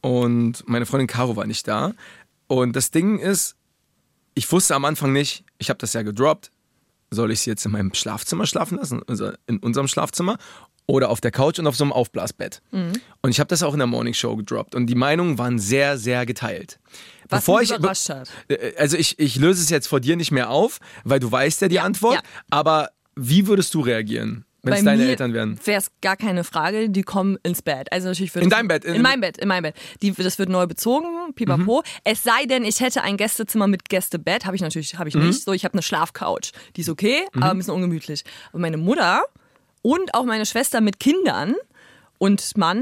Und meine Freundin Caro war nicht da. Und das Ding ist, ich wusste am Anfang nicht, ich habe das ja gedroppt, soll ich sie jetzt in meinem Schlafzimmer schlafen lassen, also in unserem Schlafzimmer oder auf der Couch und auf so einem Aufblasbett. Und ich habe das auch in der Morning Show gedroppt und die Meinungen waren sehr, sehr geteilt. Was mich überrascht hat. Also ich löse es jetzt vor dir nicht mehr auf, weil du weißt ja die Antwort, ja. Aber wie würdest du reagieren, wenn es deine Eltern wären? Wäre es gar keine Frage, die kommen ins Bett. Also natürlich in deinem Bett? In meinem Bett. Das wird neu bezogen, pipapo. Es sei denn, ich hätte ein Gästezimmer mit Gästebett. Habe ich nicht. So, ich habe eine Schlafcouch. Die ist okay, aber ein bisschen ungemütlich. Aber meine Mutter und auch meine Schwester mit Kindern und Mann,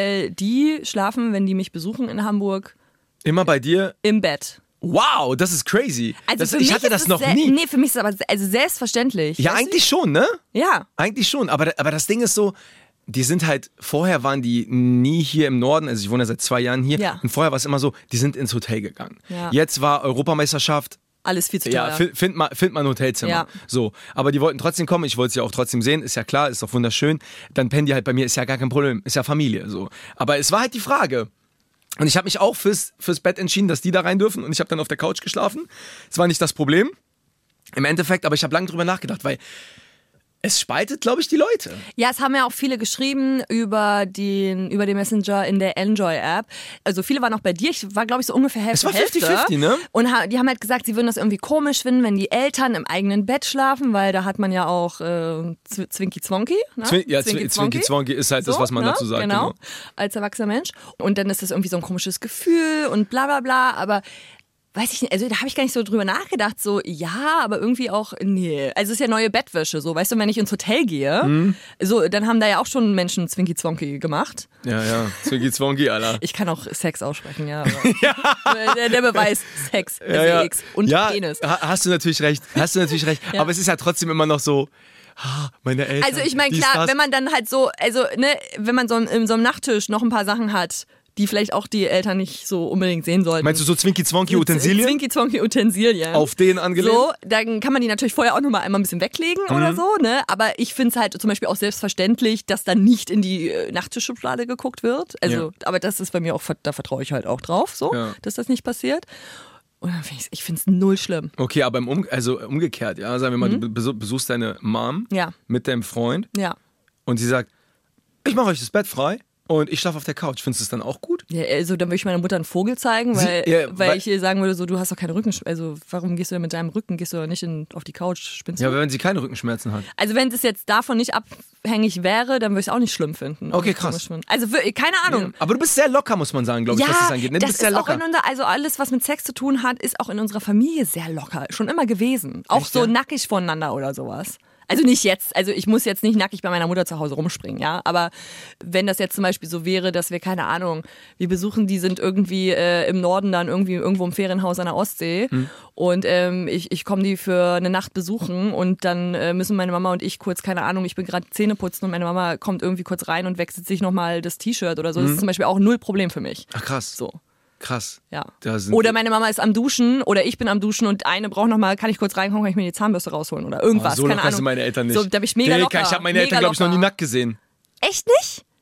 die schlafen, wenn die mich besuchen in Hamburg. Immer bei dir? Im Bett. Wow, das ist crazy. Also ich hatte das noch nie. Nee, für mich ist es aber selbstverständlich. Ja, eigentlich schon, ne? Ja. Eigentlich schon, aber das Ding ist so, die sind halt, vorher waren die nie hier im Norden, also ich wohne ja seit 2 Jahren hier, ja. Und vorher war es immer so, die sind ins Hotel gegangen. Ja. Jetzt war Europameisterschaft. Alles viel zu teuer. Ja, find mal ein Hotelzimmer. Ja. So, aber die wollten trotzdem kommen, ich wollte sie auch trotzdem sehen, ist ja klar, ist doch wunderschön. Dann pennen die halt bei mir, ist ja gar kein Problem, ist ja Familie, so. Aber es war halt die Frage. Und ich habe mich auch fürs Bett entschieden, dass die da rein dürfen und ich habe dann auf der Couch geschlafen. Das war nicht das Problem im Endeffekt, aber ich habe lange drüber nachgedacht, weil es spaltet, glaube ich, die Leute. Ja, es haben ja auch viele geschrieben über den Messenger in der Enjoy-App. Also viele waren auch bei dir. Ich war, glaube ich, so ungefähr Hälfte. Es war 50-50, ne? Und die haben halt gesagt, sie würden das irgendwie komisch finden, wenn die Eltern im eigenen Bett schlafen, weil da hat man ja auch Zwinki-Zwonki. Ne? Zwinki-Zwonki ist halt das, was man dazu sagt. Genau, als erwachsener Mensch. Und dann ist das irgendwie so ein komisches Gefühl und bla bla bla. Aber weiß ich nicht, also da habe ich gar nicht so drüber nachgedacht, so ja, aber irgendwie auch, nee. Also es ist ja neue Bettwäsche, so, weißt du, wenn ich ins Hotel gehe, so, dann haben da ja auch schon Menschen Zwinki-Zwonki gemacht. Ja, Zwinki-Zwonki, Alter. Ich kann auch Sex aussprechen, ja. Aber der Beweis, Sex, Sex und Penis. Hast du natürlich recht, Ja. Aber es ist ja trotzdem immer noch so, meine Eltern. Also ich meine, klar, wenn man dann halt so, also ne, wenn man so in so einem Nachttisch noch ein paar Sachen hat, die vielleicht auch die Eltern nicht so unbedingt sehen sollten. Meinst du so Zwinki-Zwonki-Utensilien? Zwinki-Zwonki-Utensilien. Auf den angelehnt? So, dann kann man die natürlich vorher auch nochmal einmal ein bisschen weglegen oder so, ne? Aber ich finde es halt zum Beispiel auch selbstverständlich, dass dann nicht in die Nachttischschublade geguckt wird. Also, aber das ist bei mir auch, da vertraue ich halt auch drauf, so, dass das nicht passiert. Und dann ich finde es null schlimm. Okay, aber umgekehrt, ja, sagen wir mal, du besuchst deine Mom mit deinem Freund und sie sagt, ich mache euch das Bett frei. Und ich schlafe auf der Couch. Findest du es dann auch gut? Ja, also dann würde ich meiner Mutter einen Vogel zeigen, weil ich ihr sagen würde, so, du hast doch keine Rückenschmerzen. Also warum gehst du denn mit deinem Rücken? Gehst du doch nicht auf die Couch? Spinnst du? Ja, aber wenn sie keine Rückenschmerzen hat. Also wenn es jetzt davon nicht abhängig wäre, dann würde ich es auch nicht schlimm finden. Okay, krass. Also keine Ahnung. Ja, aber du bist sehr locker, muss man sagen, glaube ich, was das angeht. Ne? Du das bist sehr ist locker. auch also alles, was mit Sex zu tun hat, ist auch in unserer Familie sehr locker. Schon immer gewesen. Auch echt, so nackig voneinander oder sowas. Also nicht jetzt, also ich muss jetzt nicht nackig bei meiner Mutter zu Hause rumspringen, ja, aber wenn das jetzt zum Beispiel so wäre, dass wir, keine Ahnung, wir besuchen, die sind irgendwie im Norden dann irgendwo im Ferienhaus an der Ostsee und ich komme die für eine Nacht besuchen und dann müssen meine Mama und ich kurz, keine Ahnung, ich bin gerade Zähne putzen und meine Mama kommt irgendwie kurz rein und wechselt sich nochmal das T-Shirt oder so, das ist zum Beispiel auch null Problem für mich. Ach krass. So. Krass. Ja. Oder meine Mama ist am Duschen oder ich bin am Duschen und eine braucht nochmal, kann ich kurz reinkommen, kann ich mir die Zahnbürste rausholen oder irgendwas. So keine locker Ahnung. sind meine Eltern nicht. So, da bin ich mega locker. Ich habe meine Eltern, glaube ich, noch nie nackt gesehen. Echt nicht?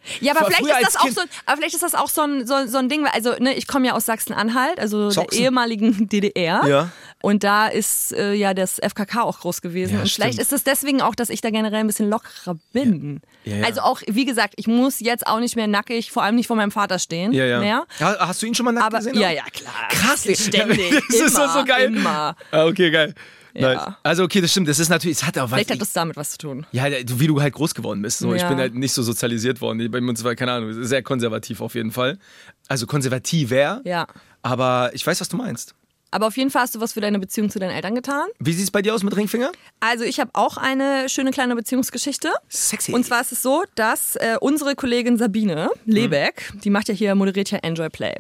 Ja, aber vielleicht Früher ist, das als auch Kind- so, aber vielleicht ist das auch so ein Ding, weil, also ne, ich komme ja aus Sachsen-Anhalt, also Sachsen. der ehemaligen DDR. Ja. Und da ist ja das FKK auch groß gewesen. Ja, und vielleicht stimmt. ist es deswegen auch, dass ich da generell ein bisschen lockerer bin. Ja. Ja. Also auch, wie gesagt, ich muss jetzt auch nicht mehr nackig, vor allem nicht vor meinem Vater stehen. Ja. Mehr. Hast du ihn schon mal nackt Aber gesehen? ja, auch? ja, klar. Krass, Ständig. das ist immer, so geil. Immer. Ah, okay, geil. Ja. Nice. Also okay, das stimmt. Das ist natürlich, es hat auch was. Vielleicht hat das damit was zu tun. Ja, wie du halt groß geworden bist. So. Ich Ja. bin halt nicht so sozialisiert worden. Bei uns war, keine Ahnung, sehr konservativ auf jeden Fall. Also konservativer, Ja. aber ich weiß, was du meinst. Aber auf jeden Fall hast du was für deine Beziehung zu deinen Eltern getan. Wie sieht es bei dir aus mit Ringfinger? Also ich habe auch eine schöne kleine Beziehungsgeschichte. Sexy. Und zwar ist es so, dass unsere Kollegin Sabine Lebeck, die moderiert ja Enjoy Play.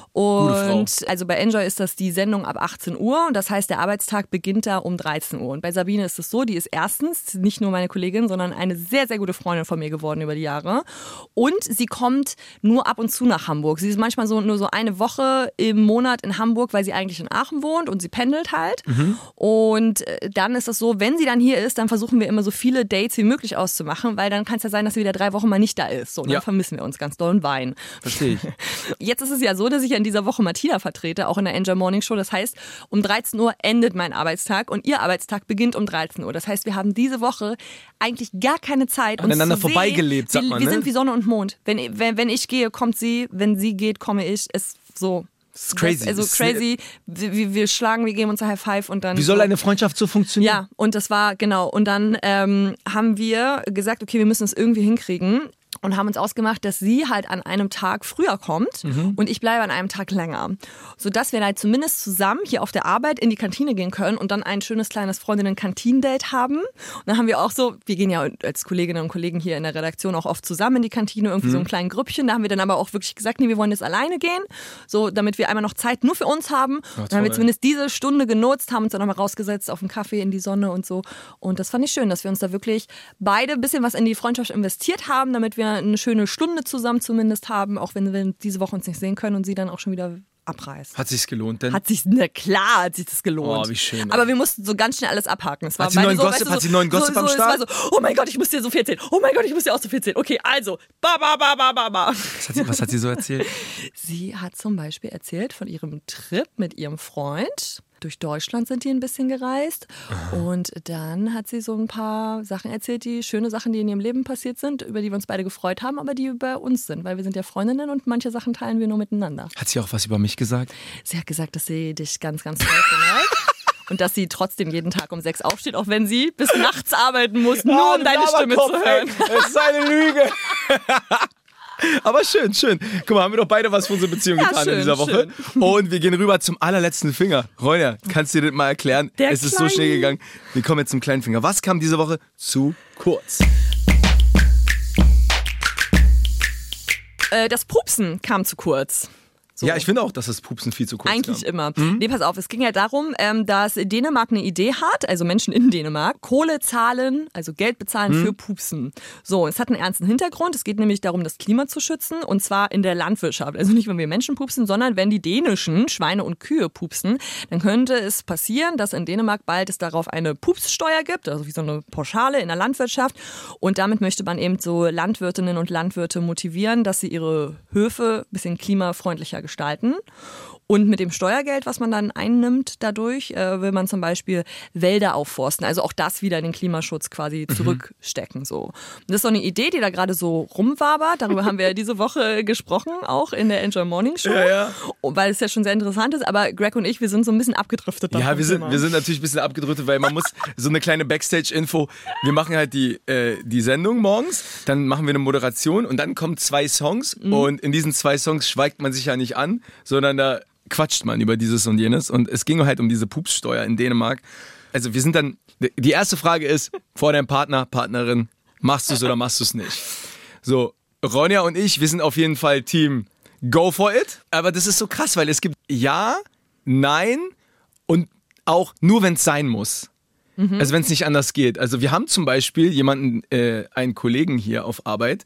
Und also bei Enjoy ist das die Sendung ab 18 Uhr und das heißt, der Arbeitstag beginnt da um 13 Uhr. Und bei Sabine ist es so, die ist erstens nicht nur meine Kollegin, sondern eine sehr, sehr gute Freundin von mir geworden über die Jahre. Und sie kommt nur ab und zu nach Hamburg. Sie ist manchmal nur so eine Woche im Monat in Hamburg, weil sie eigentlich in Aachen wohnt und sie pendelt halt. Und dann ist es so, wenn sie dann hier ist, dann versuchen wir immer so viele Dates wie möglich auszumachen, weil dann kann es ja sein, dass sie wieder 3 Wochen mal nicht da ist. So, und dann vermissen wir uns ganz doll und weinen. Verstehe ich. Jetzt ist es ja so, dass ich in dieser Woche Martina vertrete, auch in der Enjoy Morning Show. Das heißt, um 13 Uhr endet mein Arbeitstag und ihr Arbeitstag beginnt um 13 Uhr. Das heißt, wir haben diese Woche eigentlich gar keine Zeit, uns Aneinander zu sehen. vorbeigelebt, sagt man, Wir ne? sind wie Sonne und Mond. Wenn ich gehe, kommt sie. Wenn sie geht, komme ich. Ist so. Das ist crazy. Also crazy. Wir schlagen, wir geben uns ein High Five und dann. Wie soll so. eine Freundschaft so funktionieren? Ja, und das war, genau. Und dann haben wir gesagt, okay, wir müssen es irgendwie hinkriegen. Und haben uns ausgemacht, dass sie halt an einem Tag früher kommt und ich bleibe an einem Tag länger. Sodass wir halt zumindest zusammen hier auf der Arbeit in die Kantine gehen können und dann ein schönes kleines Freundinnen-Kantinen-Date haben. Und dann haben wir auch so, wir gehen ja als Kolleginnen und Kollegen hier in der Redaktion auch oft zusammen in die Kantine, irgendwie so ein kleines Grüppchen. Da haben wir dann aber auch wirklich gesagt, nee, wir wollen jetzt alleine gehen, so damit wir einmal noch Zeit nur für uns haben. Und dann haben wir zumindest diese Stunde genutzt, haben uns dann nochmal rausgesetzt auf einen Kaffee in die Sonne und so. Und das fand ich schön, dass wir uns da wirklich beide ein bisschen was in die Freundschaft investiert haben, damit wir eine schöne Stunde zusammen zumindest haben, auch wenn wir diese Woche uns nicht sehen können und sie dann auch schon wieder abreißt. Hat sich's gelohnt denn? Na klar hat sich das gelohnt. Oh, wie schön, ey. Aber wir mussten so ganz schnell alles abhaken. Es war Hat sie beide neuen so, Gossip- weißt du, hat sie neuen Gossip am Start? Es war so, oh mein Gott, ich muss dir so viel erzählen. Oh mein Gott, ich muss dir auch so viel erzählen. Okay, also, ba. Was hat sie so erzählt? Sie hat zum Beispiel erzählt von ihrem Trip mit ihrem Freund. Durch Deutschland sind die ein bisschen gereist. Und dann hat sie so ein paar Sachen erzählt, schöne Sachen, die in ihrem Leben passiert sind, über die wir uns beide gefreut haben, aber die bei uns sind, weil wir sind ja Freundinnen und manche Sachen teilen wir nur miteinander. Hat sie auch was über mich gesagt? Sie hat gesagt, dass sie dich ganz, ganz toll findet. Und dass sie trotzdem jeden Tag um 6 aufsteht, auch wenn sie bis nachts arbeiten muss, nur um deine Stimme zu hören. Es ist eine Lüge. Aber schön. Guck mal, haben wir doch beide was für unsere Beziehung getan schön, in dieser Woche. Und wir gehen rüber zum allerletzten Finger. Ronja, kannst du dir das mal erklären? Es ist so schnell gegangen. Wir kommen jetzt zum kleinen Finger. Was kam diese Woche zu kurz? Das Pupsen kam zu kurz. So. Ja, ich finde auch, dass das Pupsen viel zu kurz Eigentlich kam. immer. Nee, pass auf, es ging ja darum, dass Dänemark eine Idee hat, also Menschen in Dänemark, Kohle zahlen, also Geld bezahlen für Pupsen. So, es hat einen ernsten Hintergrund. Es geht nämlich darum, das Klima zu schützen und zwar in der Landwirtschaft. Also nicht, wenn wir Menschen pupsen, sondern wenn die dänischen Schweine und Kühe pupsen, dann könnte es passieren, dass in Dänemark bald es darauf eine Pupssteuer gibt, also wie so eine Pauschale in der Landwirtschaft. Und damit möchte man eben so Landwirtinnen und Landwirte motivieren, dass sie ihre Höfe ein bisschen klimafreundlicher gestalten. Und mit dem Steuergeld, was man dann einnimmt dadurch, will man zum Beispiel Wälder aufforsten. Also auch das wieder in den Klimaschutz quasi zurückstecken. So. Und das ist so eine Idee, die da gerade so rumwabert. Darüber haben wir diese Woche gesprochen, auch in der Enjoy Morning Show. Ja. Weil es ja schon sehr interessant ist. Aber Greg und ich, wir sind so ein bisschen abgedriftet. Ja, wir sind natürlich ein bisschen abgedrückt, weil man muss so eine kleine Backstage-Info. Wir machen halt die Sendung morgens, dann machen wir eine Moderation und dann kommen 2 Songs und in diesen 2 Songs schweigt man sich ja nicht an, sondern da quatscht man über dieses und jenes und es ging halt um diese Pupssteuer in Dänemark. Also wir sind dann, die erste Frage ist, vor deinem Partner, Partnerin, machst du es oder machst du es nicht? So, Ronja und ich, wir sind auf jeden Fall Team Go for it, aber das ist so krass, weil es gibt Ja, Nein und auch nur, wenn es sein muss. Also wenn es nicht anders geht. Also wir haben zum Beispiel jemanden, einen Kollegen hier auf Arbeit,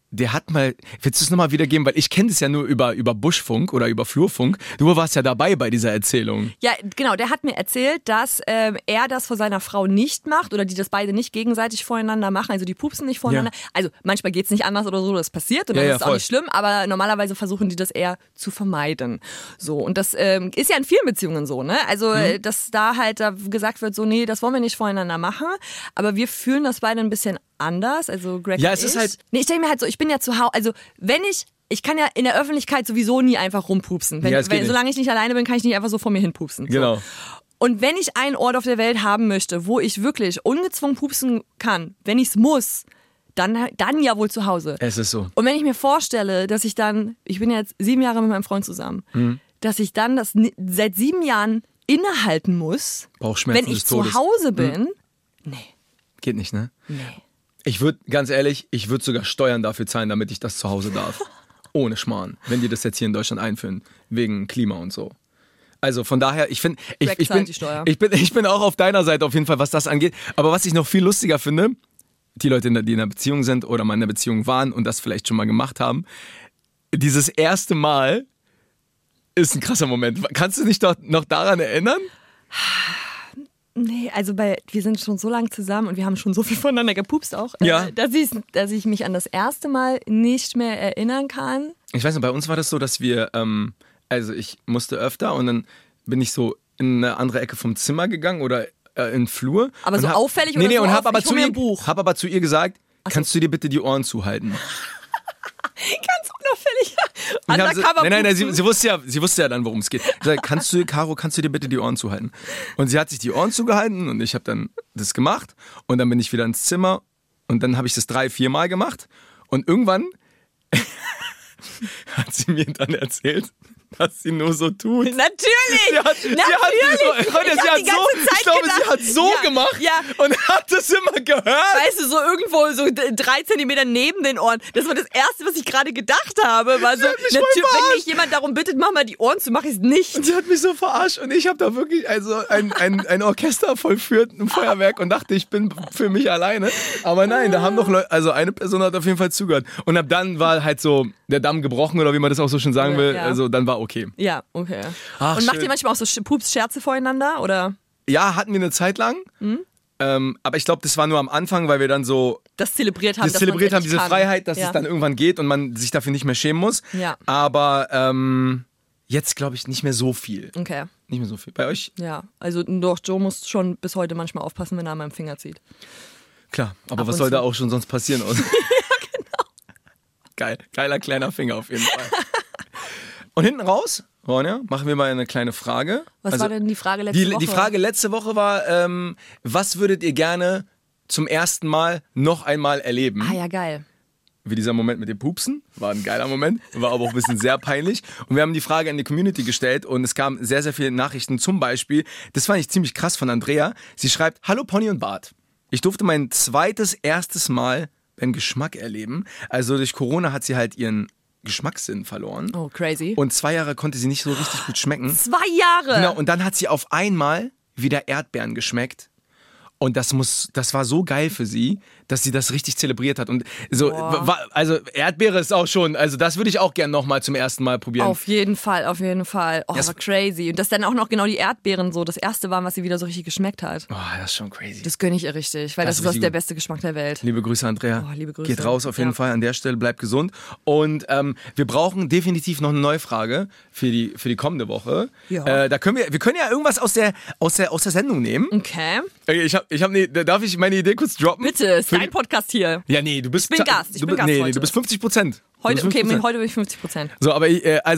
der hat mal, willst du es nochmal wiedergeben? Weil ich kenne das ja nur über Buschfunk oder über Flurfunk. Du warst ja dabei bei dieser Erzählung. Ja, genau, der hat mir erzählt, dass er das vor seiner Frau nicht macht oder die das beide nicht gegenseitig voreinander machen, also die pupsen nicht voreinander. Ja. Also manchmal geht's nicht anders oder so, das passiert und dann ist es auch nicht schlimm, aber normalerweise versuchen die das eher zu vermeiden. So, und das ist ja in vielen Beziehungen so, ne? Also, dass da halt gesagt wird, so, nee, das wollen wir nicht voreinander machen, aber wir fühlen das beide ein bisschen anders, also Greg ja, und es ist halt. Nee, ich denke mir halt so, ich bin ja zu Hause, also wenn ich kann ja in der Öffentlichkeit sowieso nie einfach rumpupsen. Solange ich nicht alleine bin, kann ich nicht einfach so vor mir hin pupsen. Genau. So. Und wenn ich einen Ort auf der Welt haben möchte, wo ich wirklich ungezwungen pupsen kann, wenn ich es muss, dann ja wohl zu Hause. Es ist so. Und wenn ich mir vorstelle, dass ich bin jetzt 7 Jahre mit meinem Freund zusammen, dass ich dann das seit 7 Jahren innehalten muss, Bauchschmerzen wenn ich des Todes. zu Hause bin, nee. Geht nicht, ne? Nee. Ich würde, ganz ehrlich, sogar Steuern dafür zahlen, damit ich das zu Hause darf. Ohne Schmarrn. Wenn die das jetzt hier in Deutschland einführen. Wegen Klima und so. Also von daher, ich bin auch auf deiner Seite auf jeden Fall, was das angeht. Aber was ich noch viel lustiger finde, die Leute, die in einer Beziehung sind oder mal in einer Beziehung waren und das vielleicht schon mal gemacht haben, dieses erste Mal ist ein krasser Moment. Kannst du dich doch noch daran erinnern? Nee, also wir sind schon so lange zusammen und wir haben schon so viel voneinander gepupst auch, ja. dass ich mich an das erste Mal nicht mehr erinnern kann. Ich weiß nicht, bei uns war das so, dass wir, also ich musste öfter und dann bin ich so in eine andere Ecke vom Zimmer gegangen oder in den Flur. Aber so auffällig oder so? Und hab aber zu ihr gesagt, kannst du dir bitte die Ohren zuhalten? Ganz unauffällig. Undercover. Nein, sie wusste ja dann, worum es geht. Ich sag, kannst du dir bitte die Ohren zuhalten? Und sie hat sich die Ohren zugehalten und ich habe dann das gemacht und dann bin ich wieder ins Zimmer und dann habe ich das 3-4 Mal gemacht und irgendwann hat sie mir dann erzählt, dass sie nur so tut. Natürlich! Sie hat so gemacht und hat das immer gehört. Weißt du, so irgendwo so 3 Zentimeter neben den Ohren. Das war das Erste, was ich gerade gedacht habe. War so, wenn mich jemand darum bittet, mach mal die Ohren zu, mach ich es nicht. Und sie hat mich so verarscht und ich habe da wirklich ein Orchester vollführt, ein Feuerwerk und dachte, ich bin für mich alleine. Aber nein, da haben doch Leute, also eine Person hat auf jeden Fall zugehört. Und ab dann war halt so der Damm gebrochen oder wie man das auch so schön sagen will. Ja. Also dann war okay. Ja, okay. Ach, und macht ihr manchmal auch so Pups-Scherze voreinander, oder? Ja, hatten wir eine Zeit lang. Aber ich glaube, das war nur am Anfang, weil wir dann so das zelebriert haben, diese Freiheit, dass es dann irgendwann geht und man sich dafür nicht mehr schämen muss. Ja. Aber jetzt glaube ich nicht mehr so viel. Okay. Nicht mehr so viel. Bei euch? Ja, also doch, Joe muss schon bis heute manchmal aufpassen, wenn er an meinem Finger zieht. Klar, aber was soll da auch schon sonst passieren? Ja, genau. Geil, geiler kleiner Finger auf jeden Fall. Und hinten raus, Ronja, machen wir mal eine kleine Frage. Was war denn die Frage letzte Woche? Die Frage letzte Woche war, was würdet ihr gerne zum ersten Mal noch einmal erleben? Ah ja, geil. Wie dieser Moment mit dem Pupsen, war ein geiler Moment, war aber auch ein bisschen sehr peinlich. Und wir haben die Frage an die Community gestellt und es kamen sehr, sehr viele Nachrichten. Zum Beispiel, das fand ich ziemlich krass von Andrea, sie schreibt, hallo Pony und Bart. Ich durfte mein erstes Mal beim Geschmack erleben. Also durch Corona hat sie halt ihren Geschmackssinn verloren. Oh, crazy. Und 2 Jahre konnte sie nicht so richtig gut schmecken. 2 Jahre? Genau, und dann hat sie auf einmal wieder Erdbeeren geschmeckt. Und das war so geil für sie, dass sie das richtig zelebriert hat. Und so, also Erdbeere ist auch schon, also das würde ich auch gerne nochmal zum ersten Mal probieren. Auf jeden Fall. Oh, das war crazy. Und dass dann auch noch genau die Erdbeeren so das erste waren, was sie wieder so richtig geschmeckt hat. Oh, das ist schon crazy. Das gönne ich ihr richtig, weil das ist der beste Geschmack der Welt. Liebe Grüße, Andrea. Oh, liebe Grüße. Geht raus auf jeden Fall an der Stelle, bleibt gesund. Und wir brauchen definitiv noch eine neue Frage für die kommende Woche. Ja. Wir können ja irgendwas aus der Sendung nehmen. Okay. Darf ich meine Idee kurz droppen? Bitte, ist dein Podcast hier. Ja, nee, du bist... Ich bin Gast heute. Du bist 50%. Heute bin ich 50%. So, aber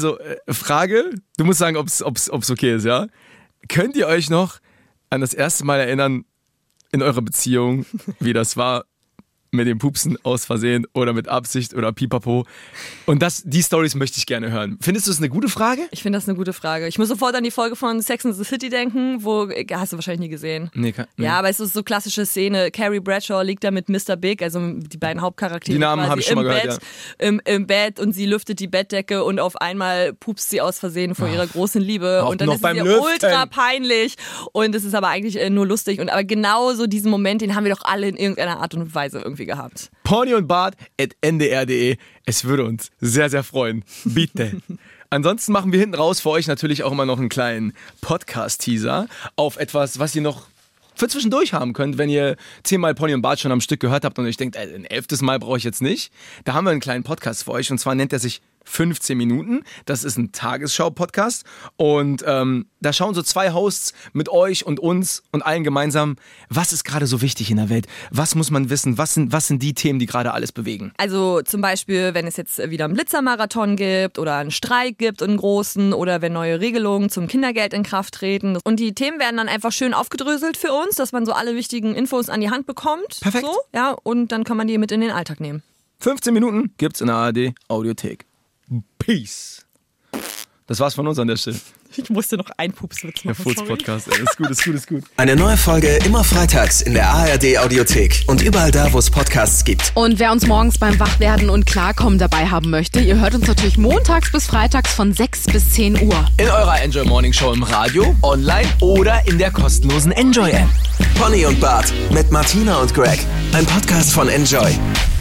Frage, du musst sagen, ob's okay ist, ja? Könnt ihr euch noch an das erste Mal erinnern in eurer Beziehung, wie das war mit dem Pupsen aus Versehen oder mit Absicht oder Pipapo? Und die Storys möchte ich gerne hören. Findest du es eine gute Frage? Ich finde das eine gute Frage. Ich muss sofort an die Folge von Sex and the City denken, hast du wahrscheinlich nie gesehen. Nee. Ja, aber es ist so klassische Szene. Carrie Bradshaw liegt da mit Mr. Big, also die beiden Hauptcharaktere. Die Namen habe ich schon mal gehört, im Bett und sie lüftet die Bettdecke und auf einmal pupst sie aus Versehen vor ihrer großen Liebe. Und dann ist es ihr ultra peinlich und es ist aber eigentlich nur lustig. Aber genau so diesen Moment, den haben wir doch alle in irgendeiner Art und Weise irgendwie irgendwie gehabt. ponyundbart@ndr.de. Es würde uns sehr, sehr freuen. Bitte. Ansonsten machen wir hinten raus für euch natürlich auch immer noch einen kleinen Podcast-Teaser auf etwas, was ihr noch für zwischendurch haben könnt, wenn ihr 10-mal Pony und Bart schon am Stück gehört habt und euch denkt, ein 11. Mal brauche ich jetzt nicht. Da haben wir einen kleinen Podcast für euch und zwar nennt er sich 15 Minuten. Das ist ein Tagesschau-Podcast und da schauen so 2 Hosts mit euch und uns und allen gemeinsam, was ist gerade so wichtig in der Welt? Was muss man wissen? Was sind die Themen, die gerade alles bewegen? Also zum Beispiel, wenn es jetzt wieder einen Blitzermarathon gibt oder einen Streik gibt, einen großen, oder wenn neue Regelungen zum Kindergeld in Kraft treten. Und die Themen werden dann einfach schön aufgedröselt für uns, dass man so alle wichtigen Infos an die Hand bekommt. Perfekt. So, ja, und dann kann man die mit in den Alltag nehmen. 15 Minuten gibt's in der ARD Audiothek. Peace. Das war's von uns an der Stelle. Ich musste noch einen Pupswitz machen. Der Furz-Podcast, ey. Ist gut. Eine neue Folge immer freitags in der ARD Audiothek und überall da, wo es Podcasts gibt. Und wer uns morgens beim Wachwerden und Klarkommen dabei haben möchte, ihr hört uns natürlich montags bis freitags von 6 bis 10 Uhr. In eurer Enjoy Morning Show im Radio, online oder in der kostenlosen Enjoy App. Pony und Bart mit Martina und Greg. Ein Podcast von Enjoy.